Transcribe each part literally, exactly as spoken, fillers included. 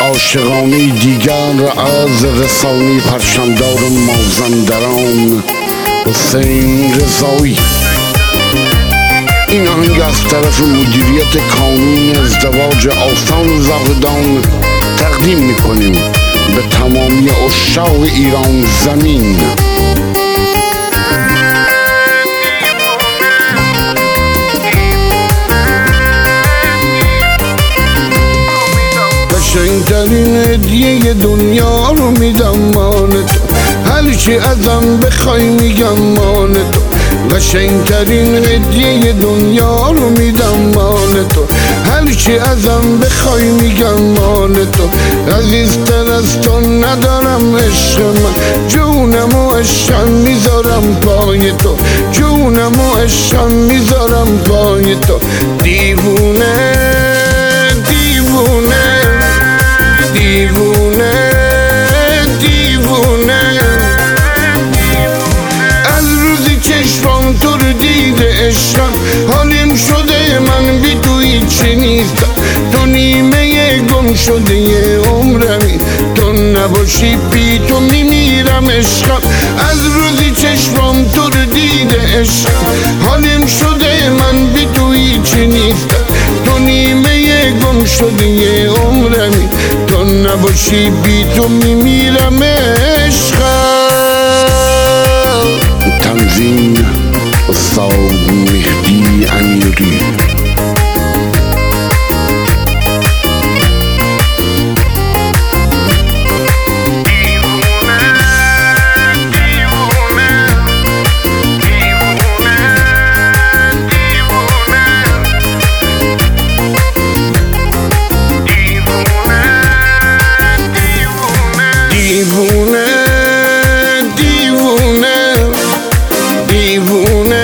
عاشقانی دیگر از رسانی پرچمدار مازندران حسین رضایی. این آهنگ از طرف مدیریت کانون ازدواج آستان زاهدان تقدیم میکنیم به تمامی عشاق ایران زمین. قشنگترین هدیه دنیا رو میدم مال تو، هرچی ازم بخوای میگم مال تو. قشنگترین هدیه دنیا رو میدم مال تو، هرچی ازم بخوای میگم مال تو. عزیزتر از تو ندارم عشق من، جونم و عشقم میذارم پای تو، جونم و عشقم میذارم پای تو. دیوونه دیوونه دیوونه دیوونه از روزی چشمام تو رو دیده عشقم، حالیم شده من بی تو هیچی نیستم. تو نیمه گم شده عمرمی، تو نباشی بی تو میمیرم عشقم. از روزی چشمام تو رو دیده عشقم، حالیم شده من بی تو هیچی نیستم. تو نیمه گم شده عمرمی، تو نباشی بی تو میمیرم عشقم. تنظیم استاد مهدی امیری. دیوونه دیوونه دیوونه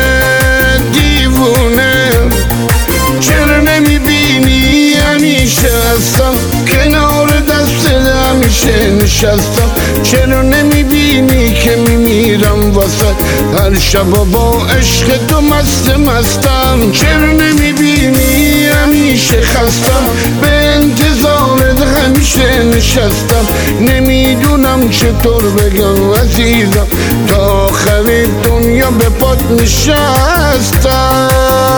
دیوونه چرا نمیبینی همیشه هستم کنار دست همیشه نشستم. چرا نمیبینی که میمیرم واسه هر شب با عشق تو مست مستم. چرا نمیبینی همیشه خستم به انتظارت همیشه نشستم. نمیدونم چطور بگم عزیزم، تا آخر دنیا به پات نشستم.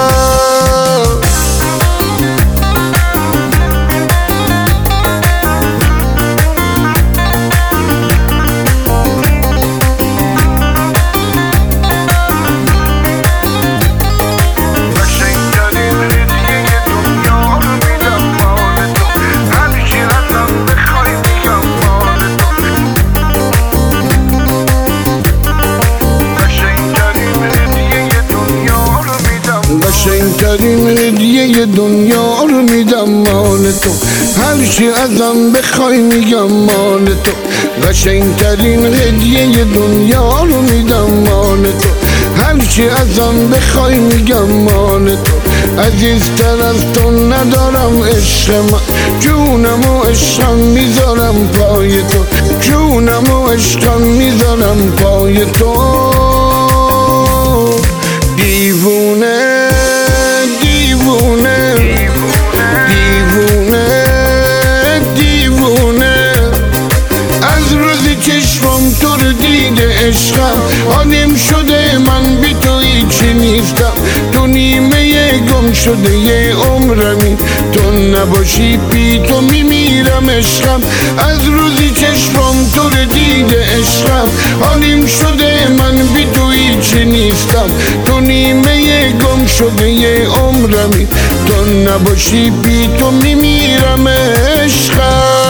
قشنگترین هدیه دنیا رو میدم مال تو، هرچی ازم بخوای میگم مال تو. قشنگترین هدیه دنیا رو میدم مال تو، هرچی ازم بخوای میگم مال تو. عزیزتر از تو ندارم عشق من، جونم و عشقم میذارم پای تو، جونم و عشقم میذارم پای تو. دیوونه دیوونه دیوونه دیوونه از روزی چشمم تو رو دیده عشقم، حالیم شده من بی تو هیچی نیستم. تو نیمه گم شده عمرمی، تو نباشی بی تو میمیرم عشقم. از روزی چشمم تو رو دیده عشقم، حالیم شده من بی تو هیچی نیستم. تو نیمه گم شده عمرمی، تو نباشی بی تو میمیرم عشقم.